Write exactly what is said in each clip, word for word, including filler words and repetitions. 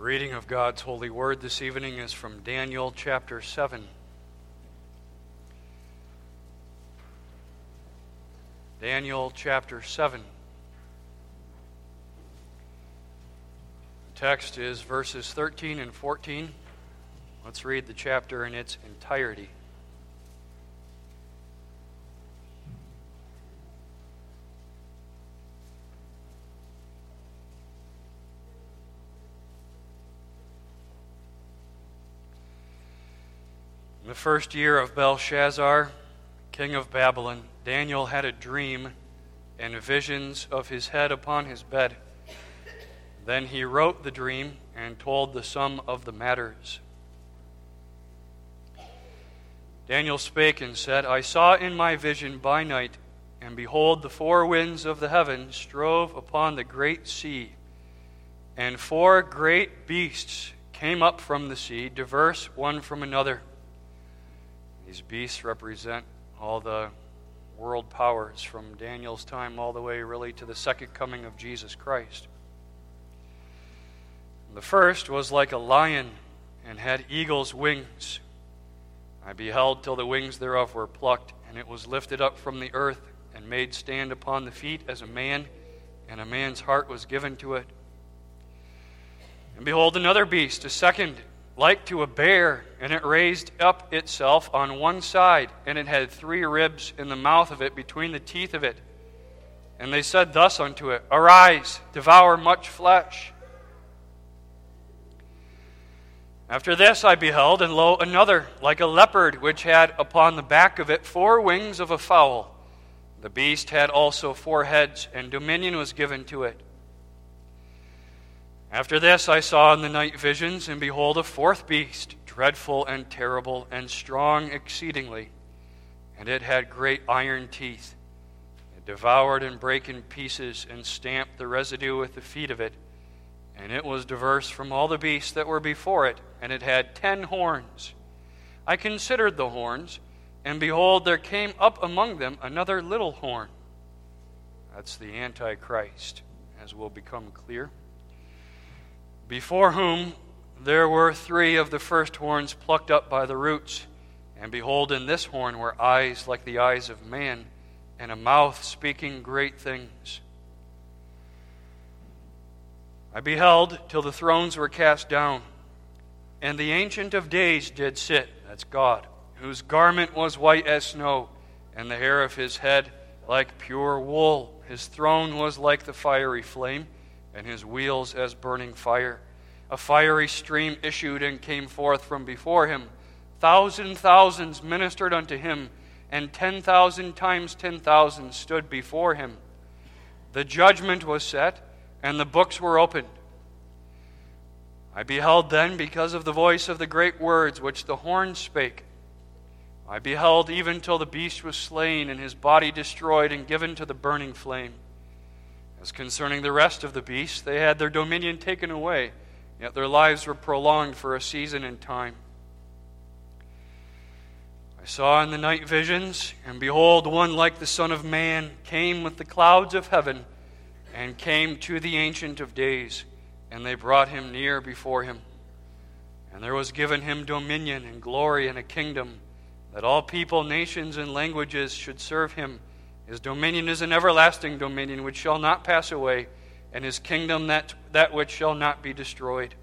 The reading of God's holy word this evening is from Daniel chapter seven. Daniel chapter seven. The text is verses thirteen and fourteen. Let's read the chapter in its entirety. In the first year of Belshazzar, king of Babylon, Daniel had a dream and visions of his head upon his bed. Then he wrote the dream and told the sum of the matters. Daniel spake and said, I saw in my vision by night, and behold, the four winds of the heaven strove upon the great sea, and four great beasts came up from the sea, diverse one from another. These beasts represent all the world powers from Daniel's time all the way really to the second coming of Jesus Christ. The first was like a lion and had eagle's wings. I beheld till the wings thereof were plucked, and it was lifted up from the earth and made stand upon the feet as a man, and a man's heart was given to it. And behold, another beast, a second, like to a bear, and it raised up itself on one side, and it had three ribs in the mouth of it between the teeth of it. And they said thus unto it, Arise, devour much flesh. After this I beheld, and lo, another, like a leopard, which had upon the back of it four wings of a fowl. The beast had also four heads, and dominion was given to it. After this I saw in the night visions, and behold, a fourth beast, dreadful and terrible, and strong exceedingly. And it had great iron teeth. It devoured and brake in pieces, and stamped the residue with the feet of it. And it was diverse from all the beasts that were before it, and it had ten horns. I considered the horns, and behold, there came up among them another little horn. That's the Antichrist, as will become clear. Before whom there were three of the first horns plucked up by the roots. And behold, in this horn were eyes like the eyes of man, and a mouth speaking great things. I beheld till the thrones were cast down, and the Ancient of Days did sit, that's God, whose garment was white as snow, and the hair of his head like pure wool. His throne was like the fiery flame, and his wheels as burning fire. A fiery stream issued and came forth from before him. Thousand thousands ministered unto him, and ten thousand times ten thousand stood before him. The judgment was set, and the books were opened. I beheld then, because of the voice of the great words which the horn spake, I beheld even till the beast was slain, and his body destroyed and given to the burning flame. As concerning the rest of the beasts, they had their dominion taken away, yet their lives were prolonged for a season and time. I saw in the night visions, and behold, one like the Son of Man came with the clouds of heaven, and came to the Ancient of Days, and they brought him near before him. And there was given him dominion and glory and a kingdom, that all people, nations, and languages should serve him. His dominion is an everlasting dominion which shall not pass away, and his kingdom that, that which shall not be destroyed.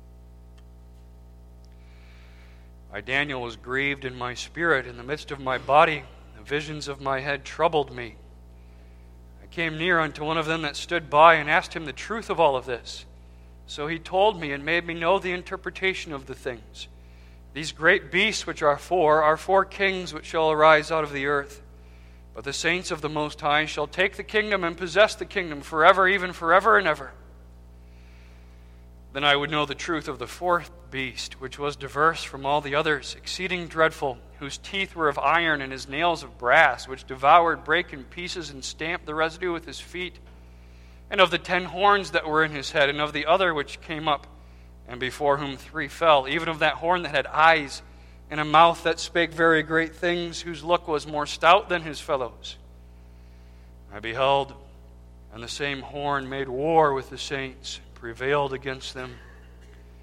I, Daniel, was grieved in my spirit in the midst of my body. The visions of my head troubled me. I came near unto one of them that stood by, and asked him the truth of all of this. So he told me and made me know the interpretation of the things. These great beasts which are four are four kings which shall arise out of the earth. But the saints of the Most High shall take the kingdom and possess the kingdom forever, even forever and ever. Then I would know the truth of the fourth beast, which was diverse from all the others, exceeding dreadful, whose teeth were of iron and his nails of brass, which devoured, brake in pieces, and stamped the residue with his feet. And of the ten horns that were in his head, and of the other which came up, and before whom three fell, even of that horn that had eyes, and a mouth that spake very great things, whose look was more stout than his fellows. I beheld, and the same horn made war with the saints, prevailed against them.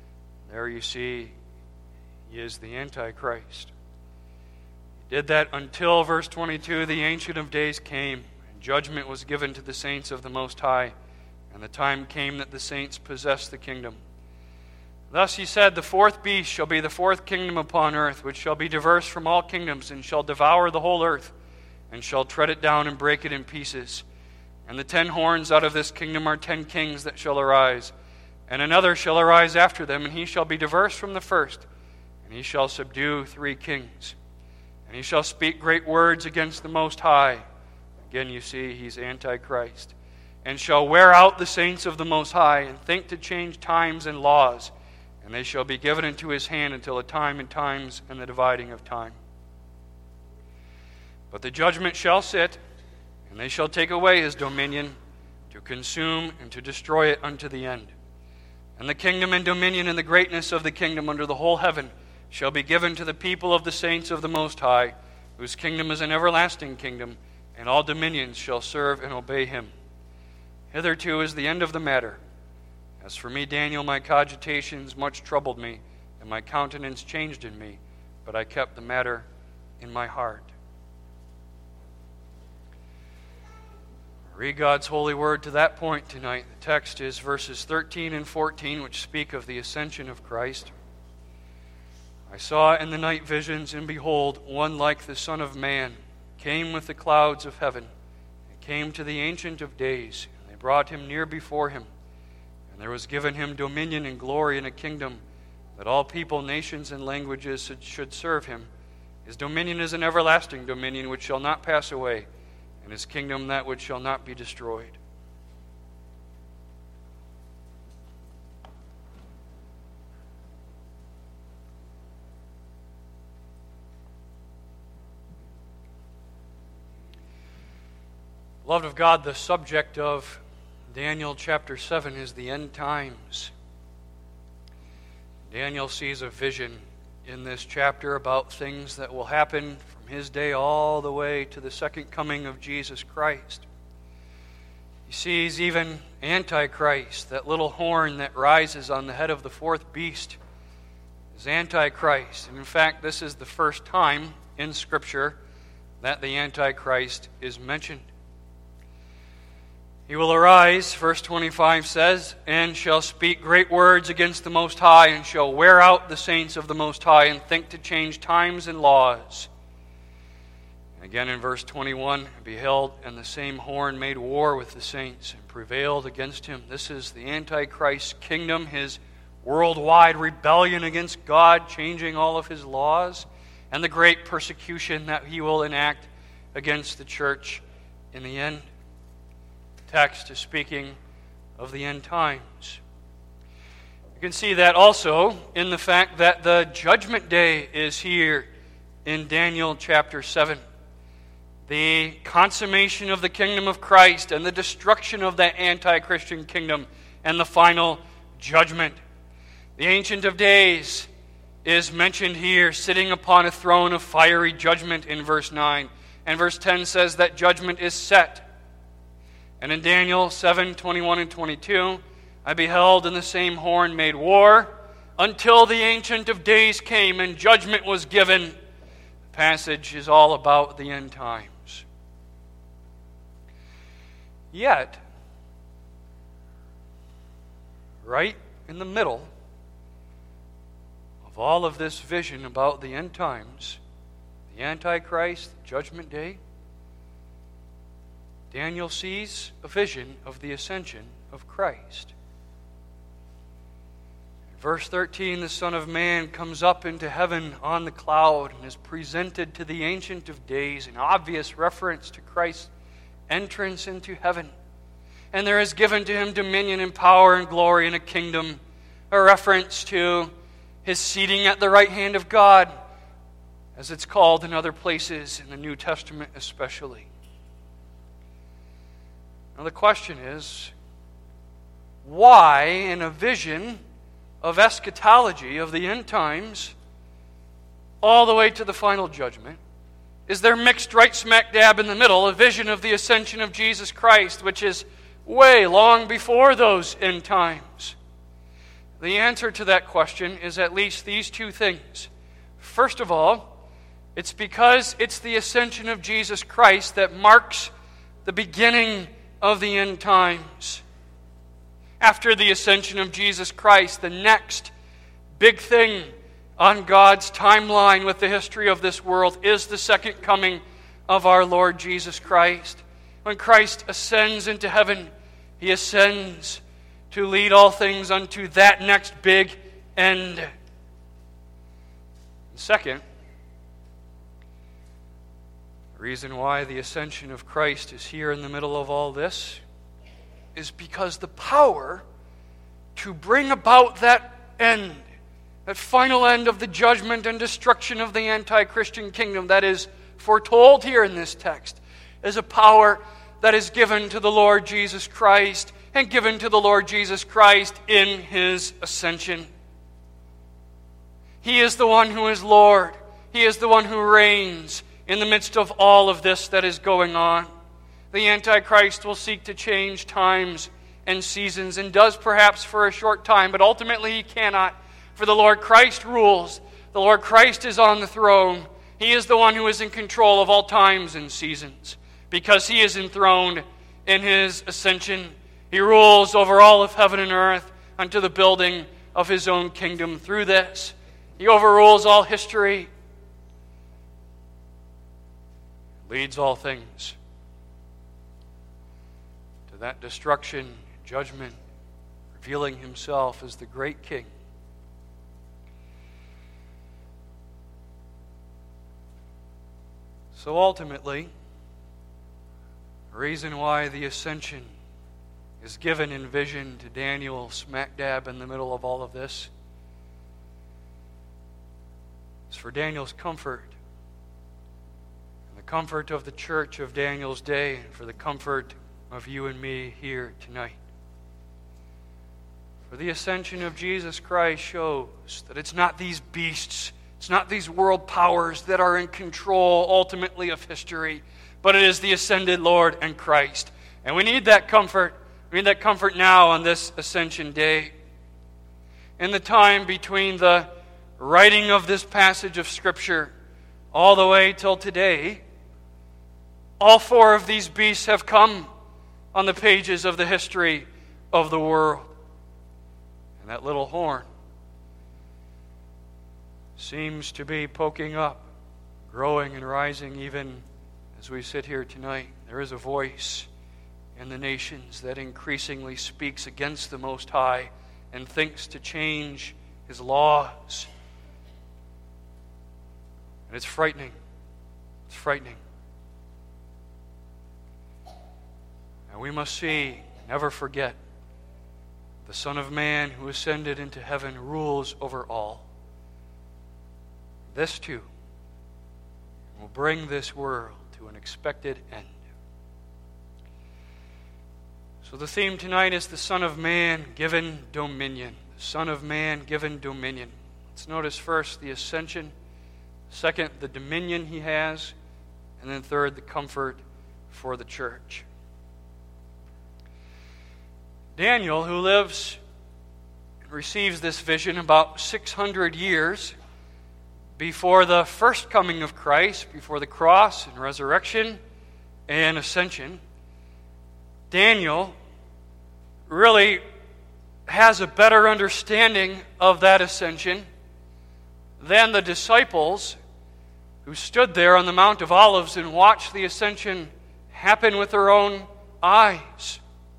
There you see, he is the Antichrist. He did that until, verse twenty-two, the Ancient of Days came, and judgment was given to the saints of the Most High, and the time came that the saints possessed the kingdom. Thus he said, the fourth beast shall be the fourth kingdom upon earth, which shall be diverse from all kingdoms, and shall devour the whole earth, and shall tread it down and break it in pieces. And the ten horns out of this kingdom are ten kings that shall arise. And another shall arise after them, and he shall be diverse from the first, and he shall subdue three kings. And he shall speak great words against the Most High. Again, you see, he's Antichrist. And shall wear out the saints of the Most High, and think to change times and laws. And they shall be given into his hand until a time and times and the dividing of time. But the judgment shall sit, and they shall take away his dominion, to consume and to destroy it unto the end. And the kingdom and dominion and the greatness of the kingdom under the whole heaven shall be given to the people of the saints of the Most High, whose kingdom is an everlasting kingdom, and all dominions shall serve and obey him. Hitherto is the end of the matter. As for me, Daniel, my cogitations much troubled me, and my countenance changed in me, but I kept the matter in my heart. Read God's holy word to that point tonight. The text is verses thirteen and fourteen, which speak of the ascension of Christ. I saw in the night visions, and behold, one like the Son of Man came with the clouds of heaven, and came to the Ancient of Days, and they brought him near before him. And there was given him dominion and glory and a kingdom, that all people, nations, and languages should serve him. His dominion is an everlasting dominion which shall not pass away, and his kingdom that which shall not be destroyed. Beloved of God, the subject of Daniel chapter seven is the end times. Daniel sees a vision in this chapter about things that will happen from his day all the way to the second coming of Jesus Christ. He sees even Antichrist, that little horn that rises on the head of the fourth beast, is Antichrist. And in fact, this is the first time in Scripture that the Antichrist is mentioned. He will arise, verse twenty-five says, and shall speak great words against the Most High, and shall wear out the saints of the Most High, and think to change times and laws. And again in verse twenty-one, beheld, and the same horn made war with the saints, and prevailed against him. This is the Antichrist's kingdom, his worldwide rebellion against God, changing all of his laws, and the great persecution that he will enact against the church in the end. Text is speaking of the end times. You can see that also in the fact that the judgment day is here in Daniel chapter seven. The consummation of the kingdom of Christ and the destruction of that anti-Christian kingdom and the final judgment. The Ancient of Days is mentioned here, sitting upon a throne of fiery judgment in verse nine. And verse ten says that judgment is set. And in Daniel seven, twenty-one and twenty-two, I beheld, and the same horn made war, until the Ancient of Days came and judgment was given. The passage is all about the end times. Yet, right in the middle of all of this vision about the end times, the Antichrist, the judgment day, Daniel sees a vision of the ascension of Christ. In verse thirteen, the Son of Man comes up into heaven on the cloud and is presented to the Ancient of Days, an obvious reference to Christ's entrance into heaven. And there is given to him dominion and power and glory and a kingdom, a reference to his seating at the right hand of God, as it's called in other places in the New Testament especially. Now the question is, why in a vision of eschatology, of the end times, all the way to the final judgment, is there mixed right smack dab in the middle a vision of the ascension of Jesus Christ, which is way long before those end times? The answer to that question is at least these two things. First of all, it's because it's the ascension of Jesus Christ that marks the beginning of the end times. After the ascension of Jesus Christ, the next big thing on God's timeline with the history of this world is the second coming of our Lord Jesus Christ. When Christ ascends into heaven, He ascends to lead all things unto that next big end. Second, the reason why the ascension of Christ is here in the middle of all this is because the power to bring about that end, that final end of the judgment and destruction of the anti-Christian kingdom that is foretold here in this text, is a power that is given to the Lord Jesus Christ, and given to the Lord Jesus Christ in His ascension. He is the one who is Lord. He is the one who reigns in the midst of all of this that is going on. The Antichrist will seek to change times and seasons, and does perhaps for a short time, but ultimately he cannot, for the Lord Christ rules. The Lord Christ is on the throne. He is the one who is in control of all times and seasons, because He is enthroned in His ascension. He rules over all of heaven and earth unto the building of His own kingdom. Through this, He overrules all history, leads all things to that destruction, judgment, revealing Himself as the great King. So ultimately, the reason why the ascension is given in vision to Daniel smack dab in the middle of all of this is for Daniel's comfort, and the comfort of the church of Daniel's day, and for the comfort of you and me here tonight. For the ascension of Jesus Christ shows that it's not these beasts, it's not these world powers that are in control ultimately of history, but it is the ascended Lord and Christ. And we need that comfort. We need that comfort now on this Ascension Day. In the time between the writing of this passage of Scripture all the way till today, all four of these beasts have come on the pages of the history of the world. And that little horn seems to be poking up, growing and rising even as we sit here tonight. There is a voice in the nations that increasingly speaks against the Most High and thinks to change His laws. And it's frightening. It's frightening. And we must see, never forget, the Son of Man who ascended into heaven rules over all. This too will bring this world to an expected end. So the theme tonight is the Son of Man given dominion. The Son of Man given dominion. Let's notice first the ascension. Second, the dominion He has. And then third, the comfort for the church. Daniel, who lives and receives this vision about six hundred years before the first coming of Christ, before the cross and resurrection and ascension, Daniel really has a better understanding of that ascension than the disciples who stood there on the Mount of Olives and watched the ascension happen with their own eyes.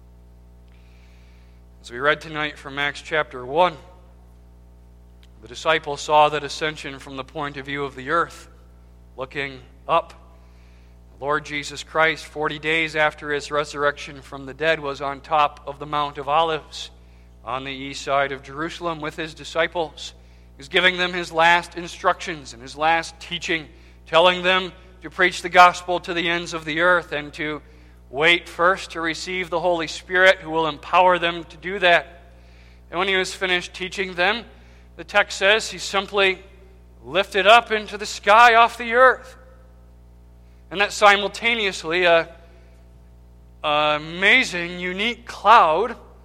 As we read tonight from Acts chapter one, the disciples saw that ascension from the point of view of the earth, looking up. The Lord Jesus Christ, forty days after His resurrection from the dead, was on top of the Mount of Olives on the east side of Jerusalem with His disciples. He was giving them His last instructions and His last teaching, telling them to preach the gospel to the ends of the earth and to wait first to receive the Holy Spirit, who will empower them to do that. And when He was finished teaching them, the text says He simply lifted up into the sky off the earth. And that simultaneously, a, a amazing, unique cloud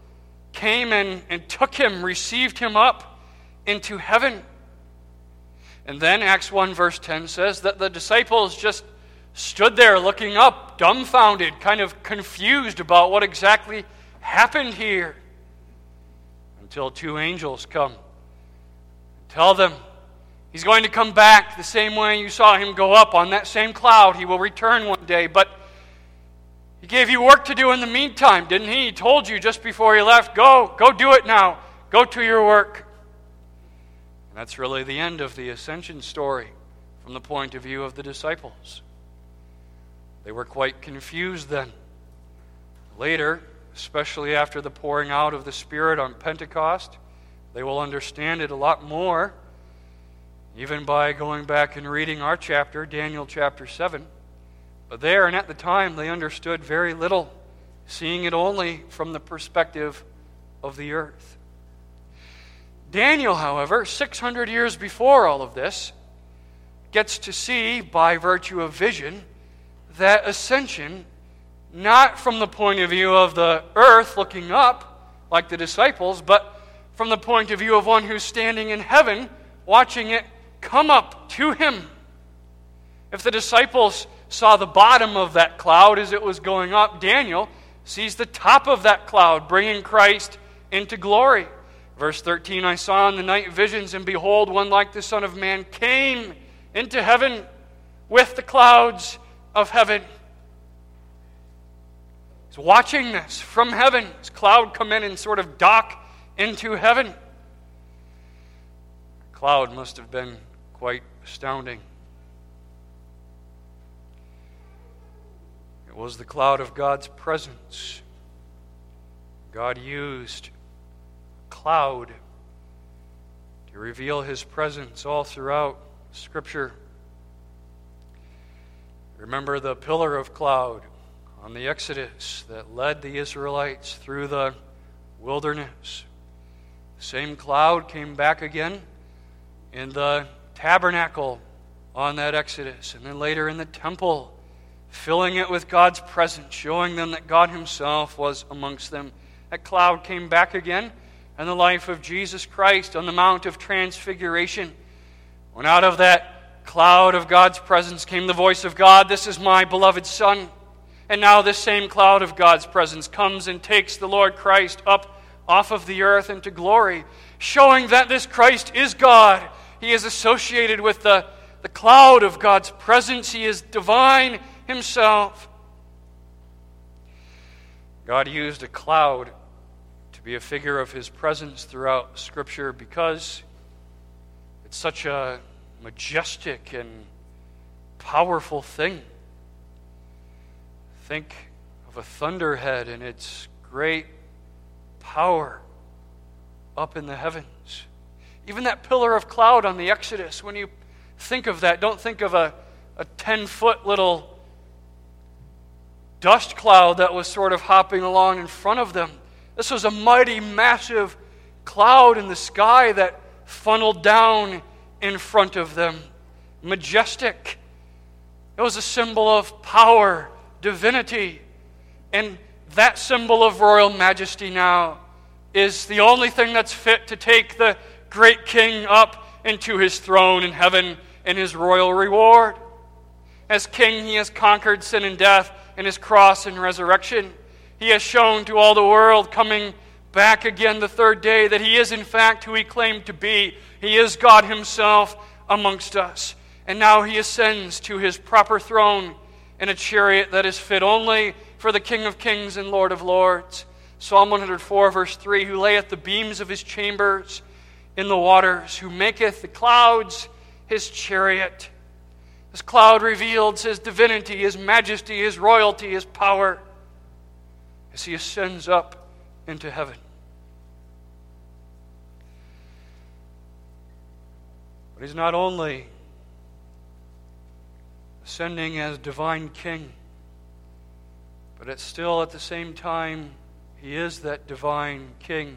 came and, and took him, received him up into heaven. And then Acts one verse ten says that the disciples just stood there looking up, dumbfounded, kind of confused about what exactly happened here, until two angels come and tell them he's going to come back the same way you saw him go up on that same cloud. He will return one day, but he gave you work to do in the meantime, didn't he? He told you just before he left, go, go do it now. Go to your work. And that's really the end of the ascension story from the point of view of the disciples. They were quite confused then. Later, especially after the pouring out of the Spirit on Pentecost, they will understand it a lot more, even by going back and reading our chapter, Daniel chapter seven. But there and at the time, they understood very little, seeing it only from the perspective of the earth. Daniel, however, six hundred years before all of this, gets to see, by virtue of vision, that ascension, not from the point of view of the earth looking up, like the disciples, but from the point of view of one who's standing in heaven, watching it come up to him. If the disciples saw the bottom of that cloud as it was going up, Daniel sees the top of that cloud, bringing Christ into glory. Verse thirteen, I saw in the night visions, and behold, one like the Son of Man came into heaven with the clouds of heaven. He's watching this from heaven. This cloud come in and sort of dock into heaven. The cloud must have been quite astounding. It was the cloud of God's presence. God used a cloud to reveal His presence all throughout Scripture. Remember the pillar of cloud on the Exodus that led the Israelites through the wilderness. The same cloud came back again in the tabernacle on that Exodus, and then later in the temple, filling it with God's presence, showing them that God Himself was amongst them. That cloud came back again in the life of Jesus Christ on the Mount of Transfiguration, when out of that cloud of God's presence came the voice of God, this is my beloved Son. And now this same cloud of God's presence comes and takes the Lord Christ up off of the earth into glory, showing that this Christ is God. He is associated with the, the cloud of God's presence. He is divine Himself. God used a cloud to be a figure of His presence throughout Scripture because it's such a majestic and powerful thing. Think of a thunderhead and its great power up in the heavens. Even that pillar of cloud on the Exodus, when you think of that, don't think of a, a ten-foot little dust cloud that was sort of hopping along in front of them. This was a mighty, massive cloud in the sky that funneled down in front of them. Majestic. It was a symbol of power, divinity. And that symbol of royal majesty now is the only thing that's fit to take the great king up into his throne in heaven and his royal reward. As king, he has conquered sin and death in his cross and resurrection. He has shown to all the world, coming back again the third day, that he is in fact who he claimed to be. He is God Himself amongst us. And now he ascends to his proper throne in a chariot that is fit only for the King of Kings and Lord of Lords. Psalm one hundred four, verse three, who layeth the beams of his chambers in the waters, who maketh the clouds his chariot. This cloud reveals his divinity, his majesty, his royalty, his power as he ascends up into heaven. But he's not only ascending as divine king, but it's still at the same time he is that divine king.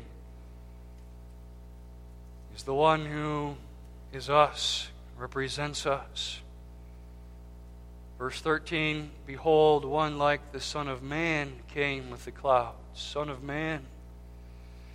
He's the one who is us, represents us. Verse thirteen, behold, one like the Son of Man came with the clouds. Son of Man.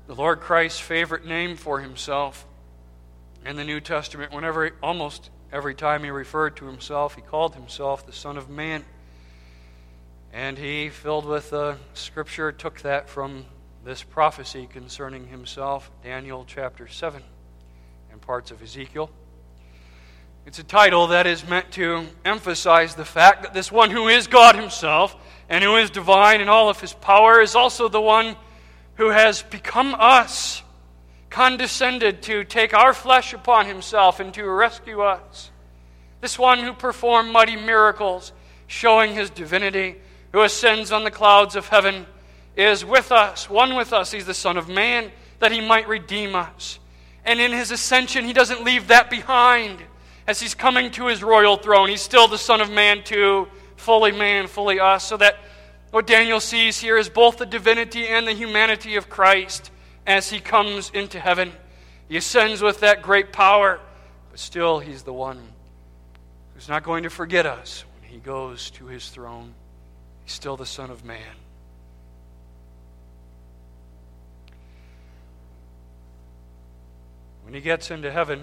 the Lord Christ's favorite name for himself in the New Testament. Whenever, almost every time he referred to himself, he called himself the Son of Man. And he, filled with uh, Scripture, took that from this prophecy concerning himself, Daniel chapter seven, and parts of Ezekiel. It's a title that is meant to emphasize the fact that this one who is God himself and who is divine in all of his power is also the one who has become us, condescended to take our flesh upon himself and to rescue us. This one who performed mighty miracles, showing his divinity, who ascends on the clouds of heaven, is with us, one with us. He's the Son of Man, that he might redeem us. And in his ascension, he doesn't leave that behind. As he's coming to his royal throne, he's still the Son of Man too, fully man, fully us, so that what Daniel sees here is both the divinity and the humanity of Christ as he comes into heaven. He ascends with that great power, but still he's the one who's not going to forget us when he goes to his throne. He's still the Son of Man. When he gets into heaven,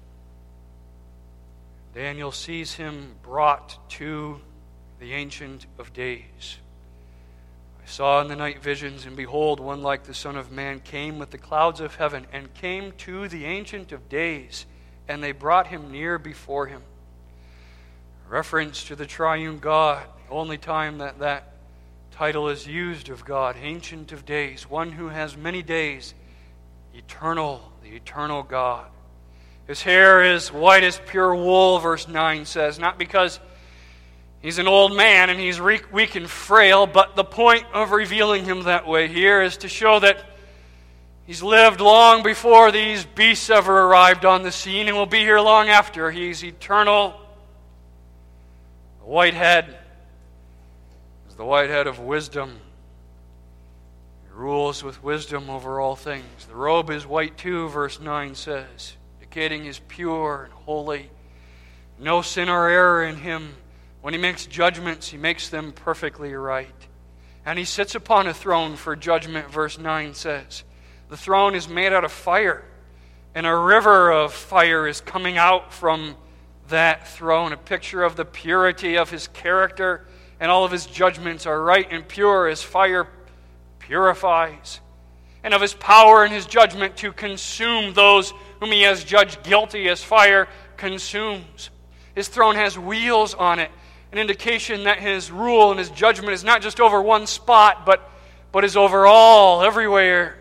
Daniel sees him brought to the Ancient of Days. I saw in the night visions, and behold, one like the Son of Man came with the clouds of heaven, and came to the Ancient of Days, and they brought him near before him. A reference to the triune God, the only time that that title is used of God, Ancient of Days, one who has many days, eternal, the eternal God. His hair is white as pure wool, verse nine says, not because he's an old man and he's weak and frail, but the point of revealing him that way here is to show that he's lived long before these beasts ever arrived on the scene and will be here long after. He's eternal. The white head is the white head of wisdom. He rules with wisdom over all things. The robe is white too, verse nine says, indicating is pure and holy. No sin or error in him. When he makes judgments, he makes them perfectly right. And he sits upon a throne for judgment, verse nine says. The throne is made out of fire, and a river of fire is coming out from that throne, a picture of the purity of his character, and all of his judgments are right and pure as fire purifies, and of his power and his judgment to consume those whom he has judged guilty as fire consumes. His throne has wheels on it, an indication that his rule and his judgment is not just over one spot, but, but is over all, everywhere.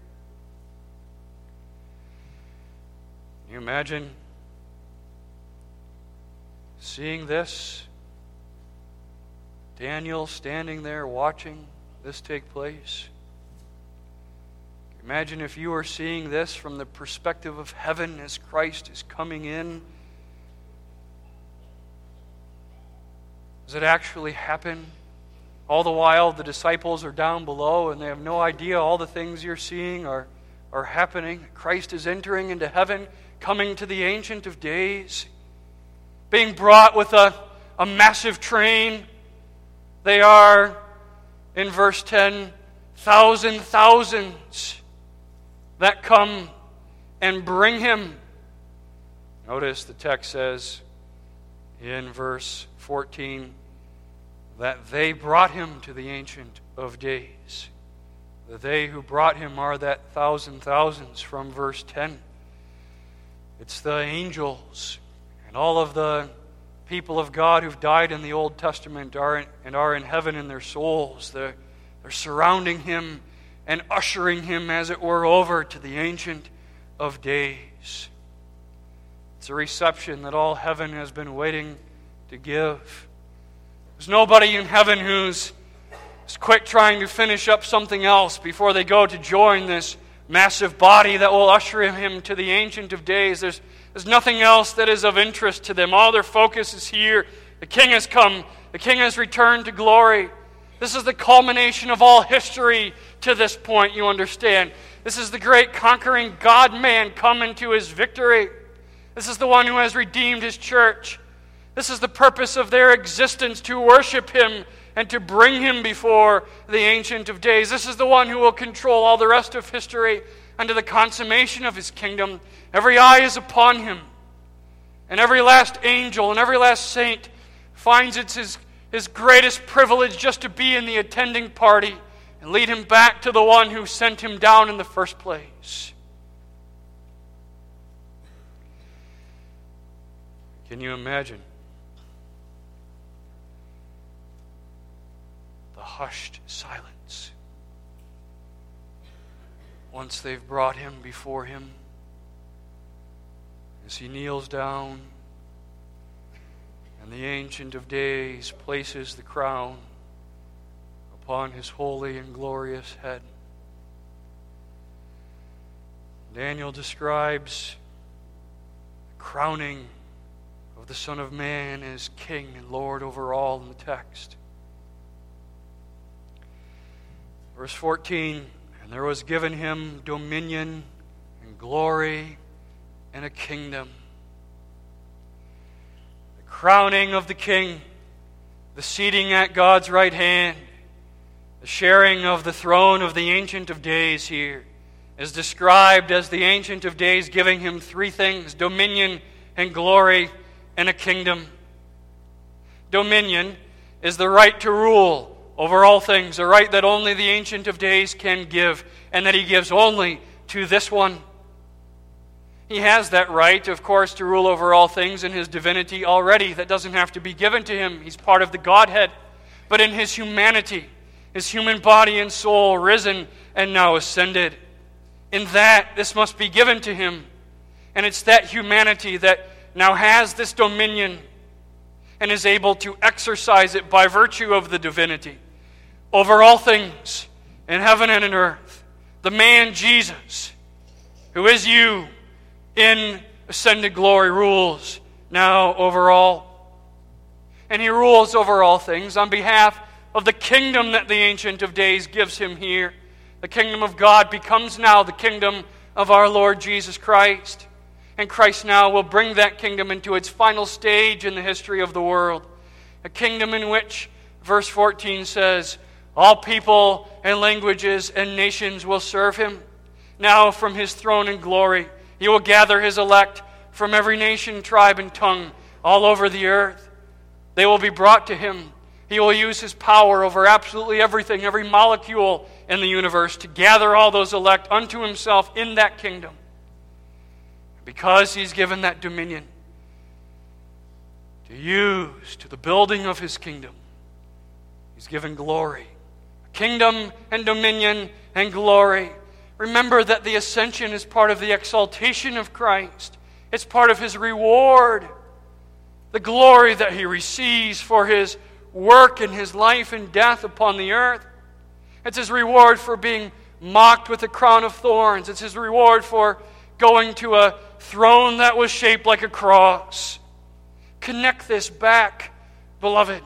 Can you imagine seeing this? Daniel standing there watching this take place. Imagine if you were seeing this from the perspective of heaven as Christ is coming in. Does it actually happen? All the while the disciples are down below and they have no idea all the things you're seeing are, are happening. Christ is entering into heaven, coming to the Ancient of Days, being brought with a, a massive train. They are, in verse ten, thousand thousands that come and bring him. Notice the text says in verse fourteen that they brought him to the Ancient of Days. The they who brought him are that thousand thousands from verse ten. It's the angels and all of the people of God who've died in the Old Testament are in, and are in heaven in their souls. They're, they're surrounding him and ushering him, as it were, over to the Ancient of Days. It's a reception that all heaven has been waiting to give. There's nobody in heaven who's is quick trying to finish up something else before they go to join this massive body that will usher him to the Ancient of Days. There's, there's nothing else that is of interest to them. All their focus is here. The King has come. The King has returned to glory. This is the culmination of all history to this point, you understand. This is the great conquering God-man come into his victory. This is the one who has redeemed his church. This is the purpose of their existence, to worship him and to bring him before the Ancient of Days. This is the one who will control all the rest of history unto the consummation of his kingdom. Every eye is upon him, and every last angel and every last saint finds it's his, his greatest privilege just to be in the attending party and lead him back to the one who sent him down in the first place. Can you imagine the hushed silence once they've brought him before him, as he kneels down and the Ancient of Days places the crown upon his holy and glorious head? Daniel describes the crowning of the Son of Man as King and Lord over all in the text. Verse fourteen, and there was given him dominion and glory and a kingdom. The crowning of the King, the seating at God's right hand, the sharing of the throne of the Ancient of Days here is described as the Ancient of Days giving him three things: dominion and glory and a kingdom. Dominion is the right to rule over all things, a right that only the Ancient of Days can give, and that he gives only to this one. He has that right, of course, to rule over all things in his divinity already. That doesn't have to be given to him. He's part of the Godhead. But in his humanity, his human body and soul, risen and now ascended, in that, this must be given to him. And it's that humanity that now has this dominion and is able to exercise it by virtue of the divinity over all things in heaven and in earth. The man Jesus, who is you in ascended glory, rules now over all. And he rules over all things on behalf of the kingdom that the Ancient of Days gives him here. The kingdom of God becomes now the kingdom of our Lord Jesus Christ. And Christ now will bring that kingdom into its final stage in the history of the world. A kingdom in which, verse fourteen says, all people and languages and nations will serve him. Now from his throne in glory, he will gather his elect from every nation, tribe, and tongue all over the earth. They will be brought to him. He will use his power over absolutely everything, every molecule in the universe, to gather all those elect unto himself in that kingdom. Because he's given that dominion to use to the building of his kingdom, he's given glory. Kingdom and dominion and glory. Remember that the ascension is part of the exaltation of Christ. It's part of his reward. The glory that he receives for his work and his life and death upon the earth. It's his reward for being mocked with a crown of thorns. It's his reward for going to a throne that was shaped like a cross. Connect this back, beloved,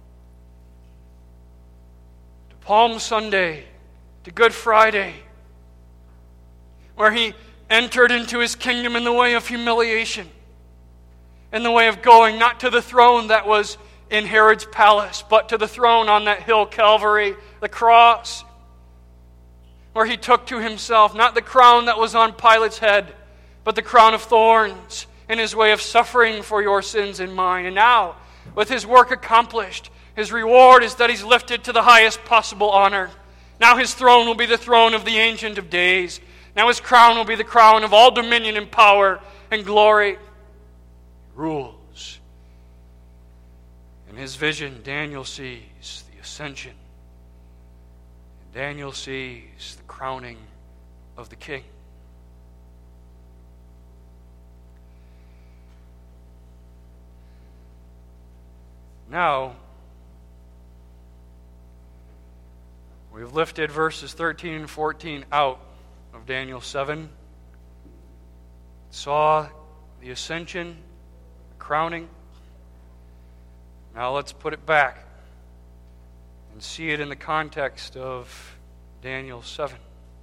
to Palm Sunday, to Good Friday, where he entered into his kingdom in the way of humiliation, in the way of going not to the throne that was in Herod's palace, but to the throne on that hill, Calvary, the cross, where he took to himself not the crown that was on Pilate's head, but the crown of thorns in his way of suffering for your sins and mine. And now, with his work accomplished, his reward is that he's lifted to the highest possible honor. Now his throne will be the throne of the Ancient of Days. Now his crown will be the crown of all dominion and power and glory. He rules. In his vision, Daniel sees the ascension. And Daniel sees the crowning of the king. Now, we've lifted verses thirteen and fourteen out of Daniel seven. Saw the ascension, the crowning. Now let's put it back and see it in the context of Daniel seven.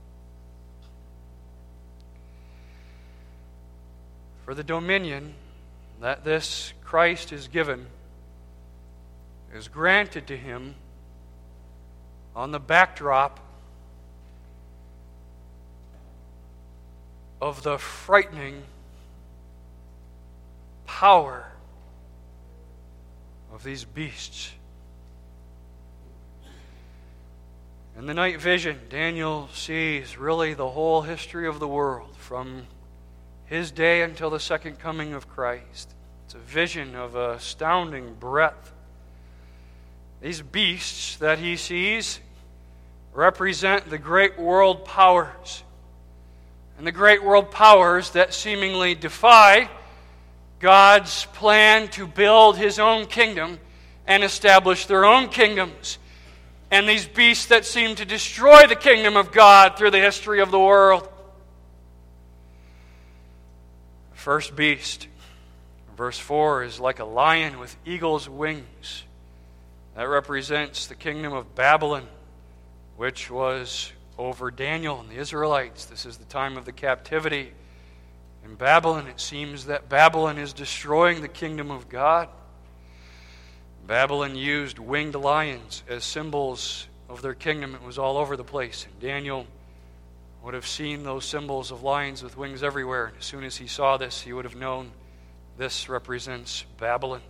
For the dominion that this Christ is given is granted to him on the backdrop of the frightening power of these beasts. In the night vision, Daniel sees really the whole history of the world from his day until the second coming of Christ. It's a vision of astounding breadth. These beasts that he sees represent the great world powers. And the great world powers that seemingly defy God's plan to build His own kingdom and establish their own kingdoms. And these beasts that seem to destroy the kingdom of God through the history of the world. The first beast, verse four, is like a lion with eagle's wings. That represents the kingdom of Babylon, which was over Daniel and the Israelites. This is the time of the captivity in Babylon. It seems that Babylon is destroying the kingdom of God. Babylon used winged lions as symbols of their kingdom. It was all over the place. And Daniel would have seen those symbols of lions with wings everywhere. And as soon as he saw this, he would have known this represents Babylon.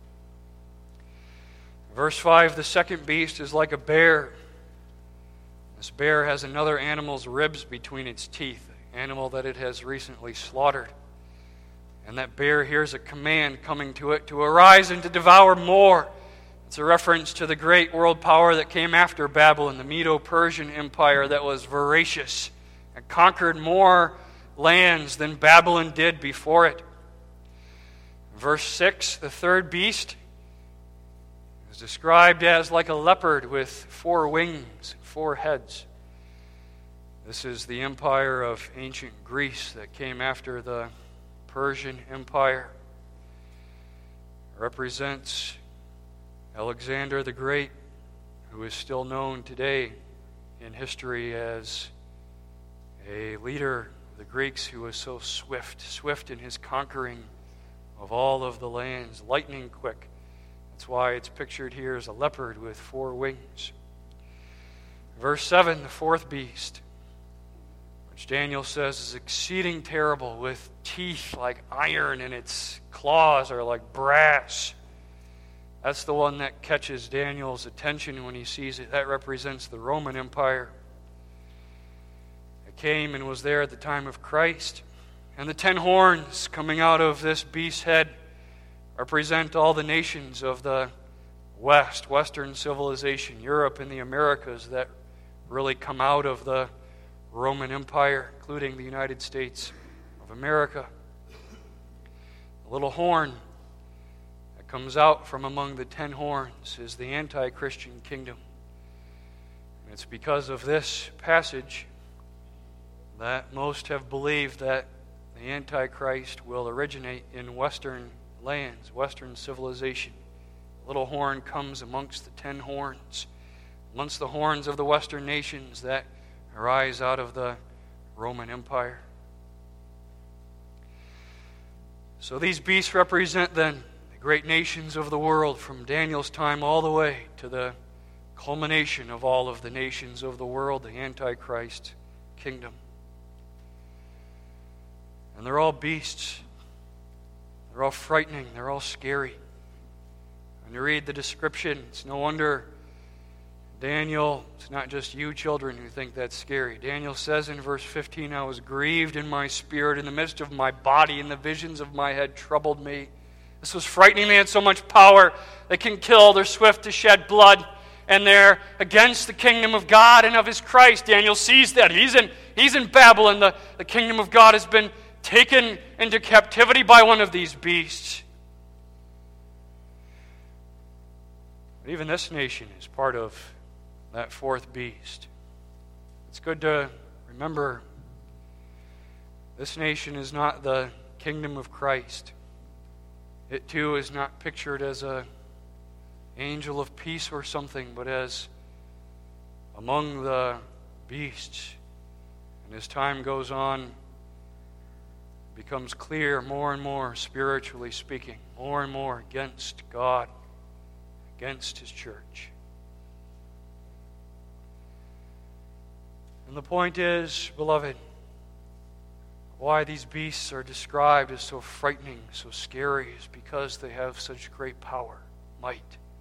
Verse five, the second beast is like a bear. This bear has another animal's ribs between its teeth, an animal that it has recently slaughtered. And that bear hears a command coming to it to arise and to devour more. It's a reference to the great world power that came after Babylon, the Medo-Persian Empire that was voracious and conquered more lands than Babylon did before it. Verse six, the third beast is described as like a leopard with four wings, four heads. This is the empire of ancient Greece that came after the Persian Empire. It represents Alexander the Great, who is still known today in history as a leader of the Greeks who was so swift, swift in his conquering of all of the lands, lightning quick. That's why it's pictured here as a leopard with four wings. Verse seven, the fourth beast, which Daniel says is exceeding terrible, with teeth like iron and its claws are like brass. That's the one that catches Daniel's attention when he sees it. That represents the Roman Empire. It came and was there at the time of Christ. And the ten horns coming out of this beast's head represent all the nations of the West, Western civilization, Europe and the Americas that really come out of the Roman Empire, including the United States of America. The little horn that comes out from among the ten horns is the anti-Christian kingdom. And it's because of this passage that most have believed that the Antichrist will originate in Western lands, Western civilization. The little horn comes amongst the ten horns, amongst the horns of the Western nations that arise out of the Roman Empire. So these beasts represent then the great nations of the world from Daniel's time all the way to the culmination of all of the nations of the world, the Antichrist kingdom. And they're all beasts. They're all frightening. They're all scary. When you read the description, it's no wonder Daniel, it's not just you children who think that's scary. Daniel says in verse fifteen, I was grieved in my spirit in the midst of my body, and the visions of my head troubled me. This was frightening. They had so much power. They can kill. They're swift to shed blood. And they're against the kingdom of God and of His Christ. Daniel sees that. He's in, he's in Babylon. The, the kingdom of God has been taken into captivity by one of these beasts. But even this nation is part of that fourth beast. It's good to remember this nation is not the kingdom of Christ. It too is not pictured as an angel of peace or something, but as among the beasts. And as time goes on, it becomes clear more and more, spiritually speaking, more and more against God, against His church. And the point is, beloved, why these beasts are described as so frightening, so scary, is because they have such great power, might.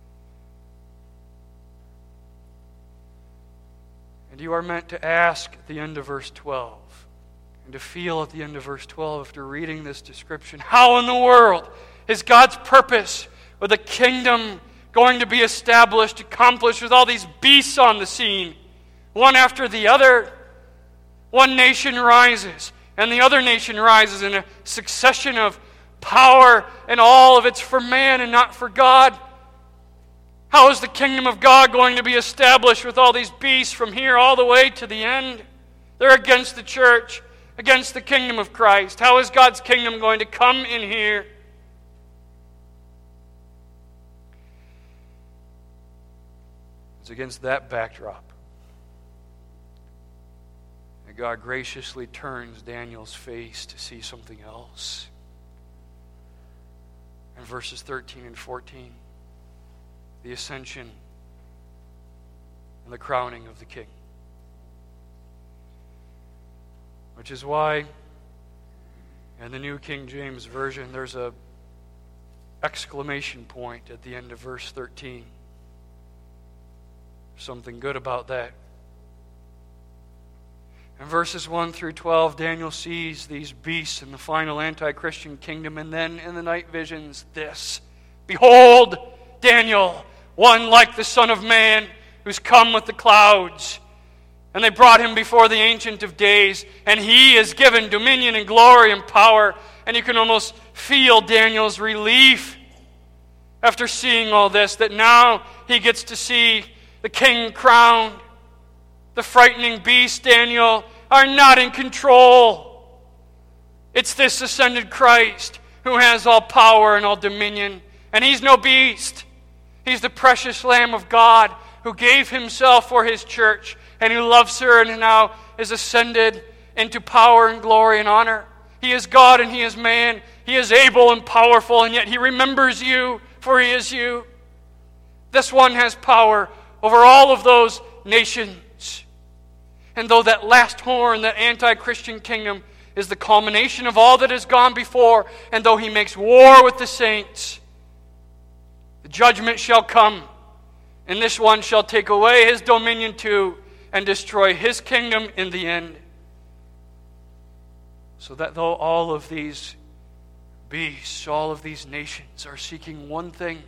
And you are meant to ask at the end of verse twelve, and to feel at the end of verse twelve, after reading this description, how in the world is God's purpose with a kingdom going to be established, accomplished with all these beasts on the scene, one after the other? One nation rises, and the other nation rises in a succession of power, and all of it's for man and not for God. How is the kingdom of God going to be established with all these beasts from here all the way to the end? They're against the church, against the kingdom of Christ. How is God's kingdom going to come in here? It's against that backdrop that God graciously turns Daniel's face to see something else. In verses thirteen and fourteen, the ascension and the crowning of the king. Which is why in the New King James Version there's a exclamation point at the end of verse thirteen. Something good about that. In verses one through twelve, Daniel sees these beasts in the final anti-Christian kingdom, and then in the night visions, this. Behold, Daniel, one like the Son of Man, who's come with the clouds. And they brought him before the Ancient of Days, and he is given dominion and glory and power. And you can almost feel Daniel's relief after seeing all this, that now he gets to see the king crowned. The frightening beasts, Daniel, are not in control. It's this ascended Christ who has all power and all dominion. And he's no beast. He's the precious Lamb of God who gave himself for his church and who loves her and now is ascended into power and glory and honor. He is God and he is man. He is able and powerful, and yet he remembers you, for he is you. This one has power over all of those nations. And though that last horn, that anti-Christian kingdom, is the culmination of all that has gone before, and though he makes war with the saints, the judgment shall come, and this one shall take away his dominion too, and destroy his kingdom in the end. So that though all of these beasts, all of these nations are seeking one thing,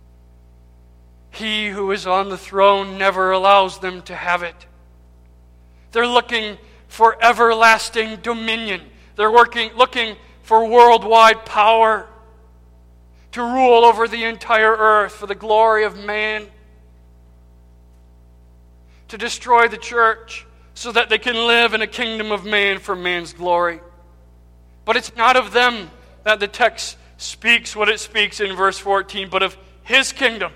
he who is on the throne never allows them to have it. They're looking for everlasting dominion. They're working, looking for worldwide power to rule over the entire earth for the glory of man, to destroy the church so that they can live in a kingdom of man for man's glory. But it's not of them that the text speaks what it speaks in verse fourteen, but of his kingdom.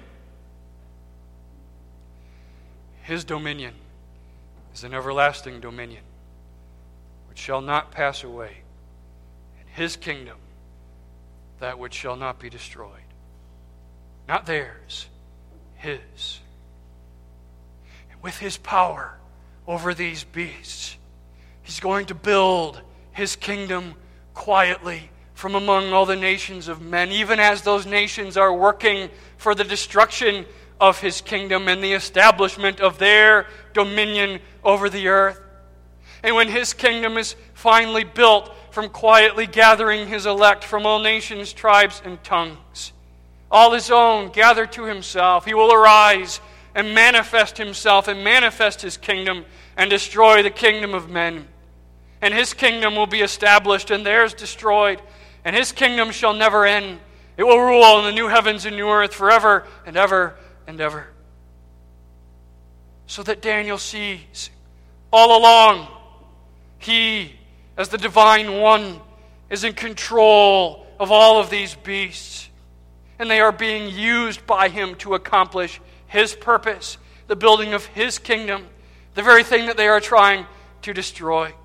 His dominion is an everlasting dominion which shall not pass away, and his kingdom that which shall not be destroyed. Not theirs, his. And with his power over these beasts, he's going to build his kingdom quietly from among all the nations of men, even as those nations are working for the destruction of his kingdom and the establishment of their dominion over the earth. And when his kingdom is finally built from quietly gathering his elect from all nations, tribes, and tongues, all his own gathered to himself, he will arise and manifest himself and manifest his kingdom and destroy the kingdom of men. And his kingdom will be established and theirs destroyed. And his kingdom shall never end. It will rule in the new heavens and new earth forever and ever and ever. So that Daniel sees all along, he, as the divine one, is in control of all of these beasts. And they are being used by him to accomplish his purpose, the building of his kingdom, the very thing that they are trying to destroy.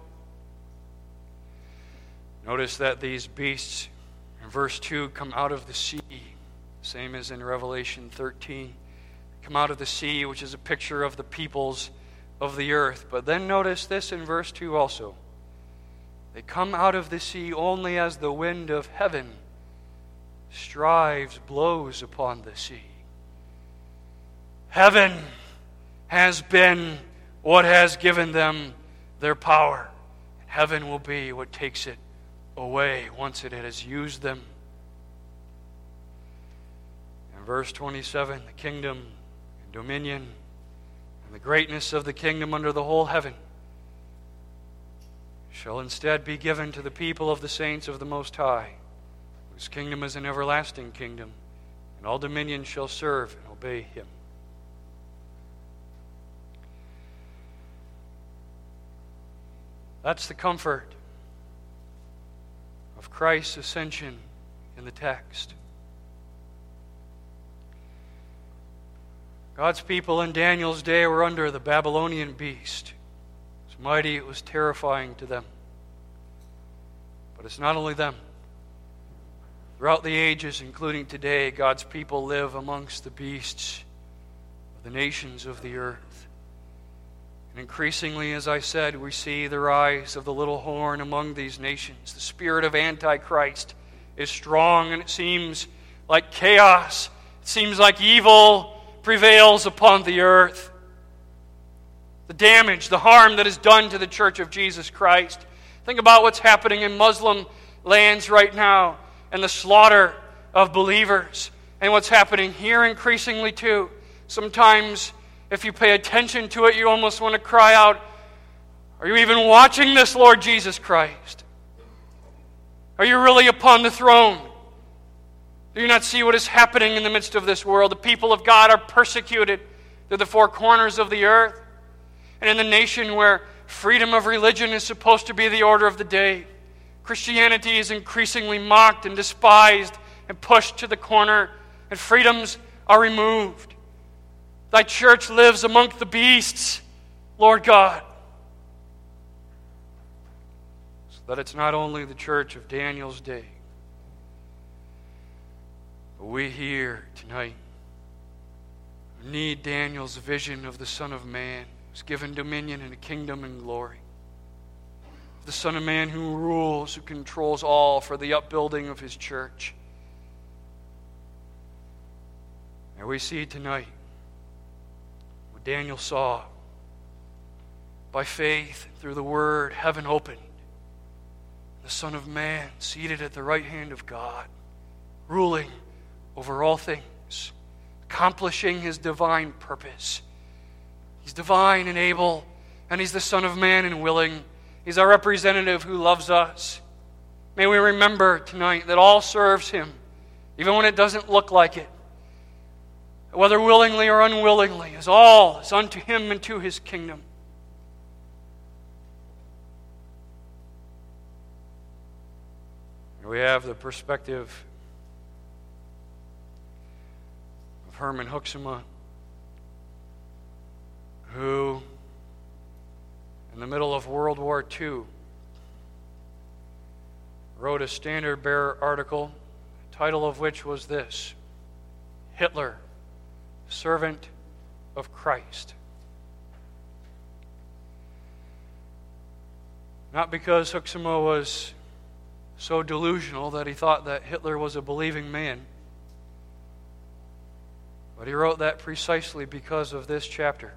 Notice that these beasts, in verse two, come out of the sea, same as in Revelation thirteen. Come out of the sea, which is a picture of the peoples of the earth. But then notice this in verse two also. They come out of the sea only as the wind of heaven strives, blows upon the sea. Heaven has been what has given them their power. Heaven will be what takes it away once it has used them. In verse twenty-seven, the kingdom and dominion and the greatness of the kingdom under the whole heaven shall instead be given to the people of the saints of the Most High, whose kingdom is an everlasting kingdom, and all dominion shall serve and obey him. That's the comfort of Christ's ascension in the text. God's people in Daniel's day were under the Babylonian beast. It was mighty, it was terrifying to them. But it's not only them. Throughout the ages, including today, God's people live amongst the beasts of the nations of the earth. And increasingly, as I said, we see the rise of the little horn among these nations. The spirit of Antichrist is strong, and it seems like chaos. It seems like evil prevails upon the earth. The damage, the harm that is done to the Church of Jesus Christ. Think about what's happening in Muslim lands right now and the slaughter of believers, and what's happening here increasingly too. Sometimes, if you pay attention to it, you almost want to cry out, are you even watching this, Lord Jesus Christ? Are you really upon the throne? Do you not see what is happening in the midst of this world? The people of God are persecuted to the four corners of the earth. And in the nation where freedom of religion is supposed to be the order of the day, Christianity is increasingly mocked and despised and pushed to the corner, and freedoms are removed. Thy church lives among the beasts, Lord God. So that it's not only the church of Daniel's day, but we here tonight need Daniel's vision of the Son of Man, who's given dominion and a kingdom and glory. The Son of Man who rules, who controls all for the upbuilding of his church. And we see tonight what Daniel saw. By faith, through the Word, heaven opened. The Son of Man seated at the right hand of God, ruling over all things, accomplishing his divine purpose. He's divine and able, and he's the Son of Man and willing. He's our representative who loves us. May we remember tonight that all serves him, even when it doesn't look like it. Whether willingly or unwillingly, as all is unto him and to his kingdom. And we have the perspective of Herman Hoeksema, who in the middle of World War Two, wrote a Standard Bearer article, the title of which was this: Hitler, Servant of Christ. Not because Hoeksema was so delusional that he thought that Hitler was a believing man, but he wrote that precisely because of this chapter.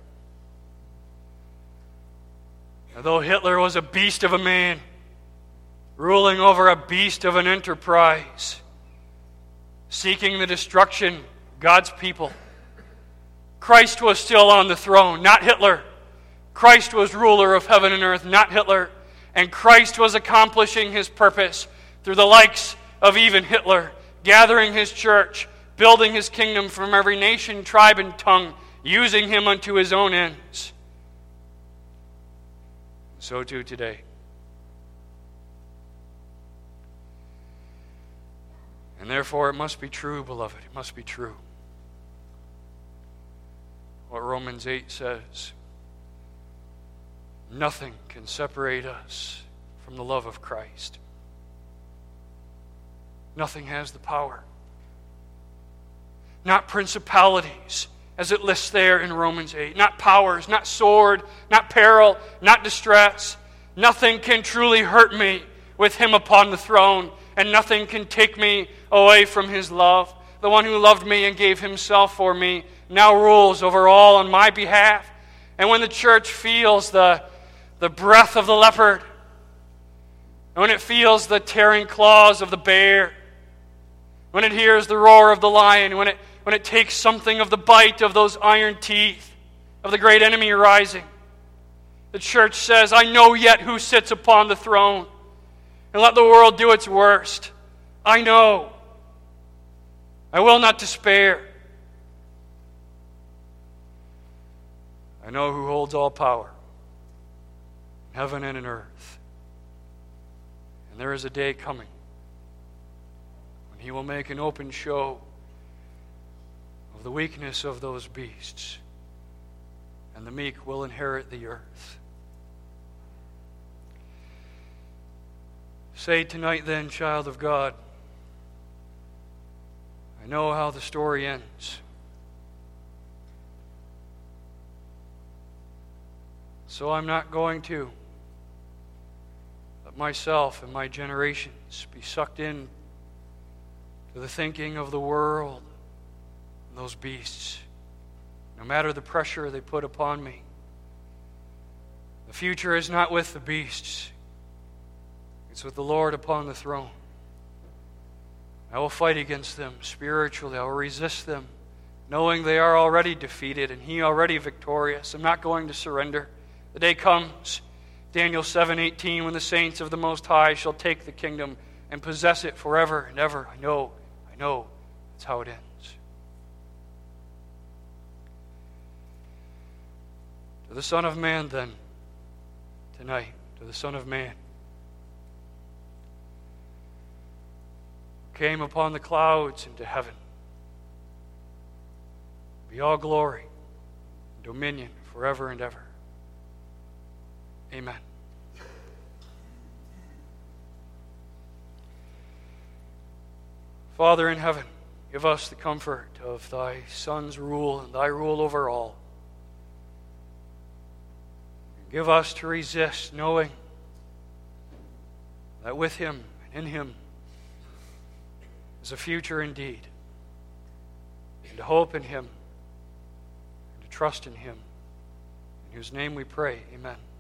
Although Hitler was a beast of a man, ruling over a beast of an enterprise, seeking the destruction of God's people, Christ was still on the throne, not Hitler. Christ was ruler of heaven and earth, not Hitler. And Christ was accomplishing his purpose through the likes of even Hitler, gathering his church, building his kingdom from every nation, tribe, and tongue, using him unto his own ends. So too today. And therefore it must be true, beloved. It must be true. What Romans eight says. Nothing can separate us from the love of Christ. Nothing has the power. Not principalities as it lists there in Romans eight. Not powers, not sword, not peril, not distress. Nothing can truly hurt me with Him upon the throne, and nothing can take me away from His love. The one who loved me and gave Himself for me now rules over all on my behalf. And when the church feels the, the breath of the leopard, and when it feels the tearing claws of the bear, when it hears the roar of the lion, when it, when it takes something of the bite of those iron teeth of the great enemy rising, the church says, I know yet who sits upon the throne. And let the world do its worst. I know. I will not despair. I know who holds all power in heaven and in earth. And there is a day coming when He will make an open show of the weakness of those beasts, and the meek will inherit the earth. Say tonight then, child of God, I know how the story ends. So I'm not going to let myself and my generations be sucked in to the thinking of the world and those beasts, no matter the pressure they put upon me. The future is not with the beasts. It's with the Lord upon the throne. I will fight against them spiritually. I will resist them, knowing they are already defeated and He already victorious. I'm not going to surrender. The day comes, Daniel seven eighteen, when the saints of the Most High shall take the kingdom and possess it forever and ever. I know, I know, that's how it ends. To the Son of Man, then, tonight, to the Son of Man, came upon the clouds into heaven, be all glory and dominion forever and ever. Amen. Father in heaven, give us the comfort of Thy Son's rule and Thy rule over all. Give us to resist, knowing that with Him and in Him is a future indeed, and to hope in Him and to trust in Him, in whose name we pray. Amen.